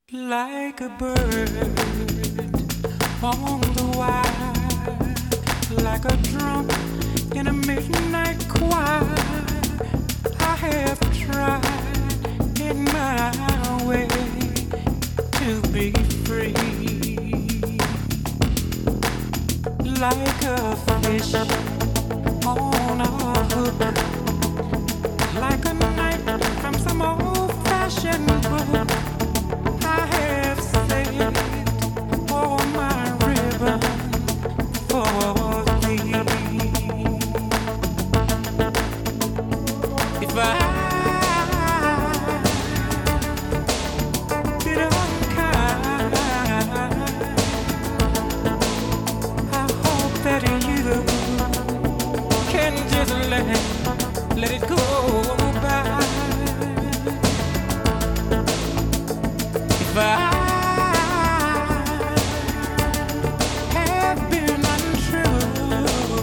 Like a bird on the wire, like a drunk in a midnight choir, I have tried in my way to be free. Like a fish on a hook, like a knight from some old-fashioned book. I have saved all my ribbons for thee. If I did unkind, I hope that you can just let it go by. If I have been untrue,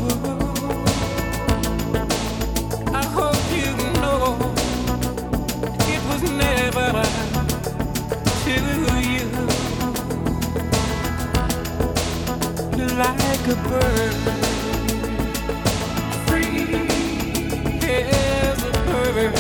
I hope you know it was never to you. Like a bird, free as a bird.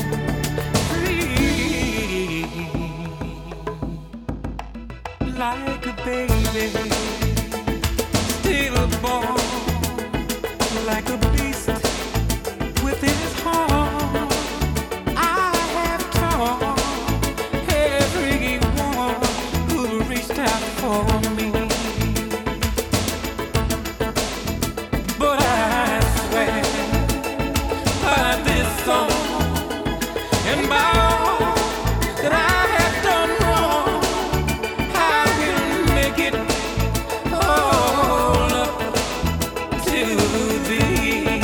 Like a baby, still born, like a beast with his horn. I have torn everyone who reached out for me, but I swear by this song and by all that I have done wrong, it all up to thee.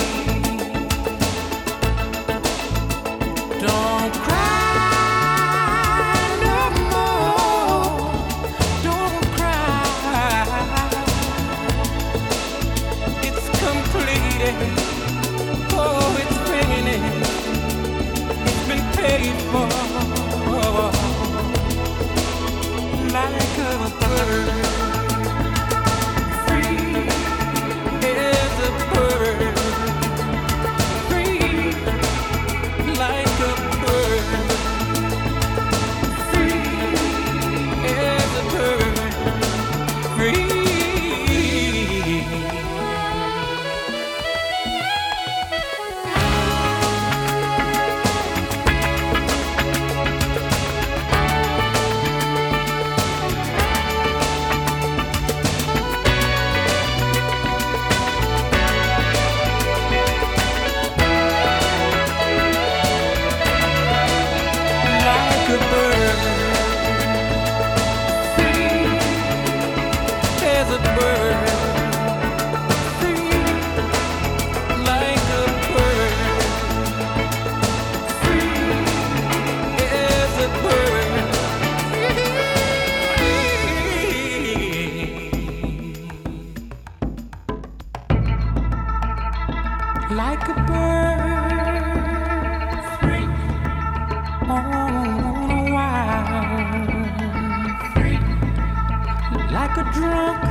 Don't cry no more. Don't cry. It's completed. Oh, it's finished. It's been paid for. Like a bird, free as a bird, free like a bird, free as a bird, free. Like a bird, free on a wire, free like a drunk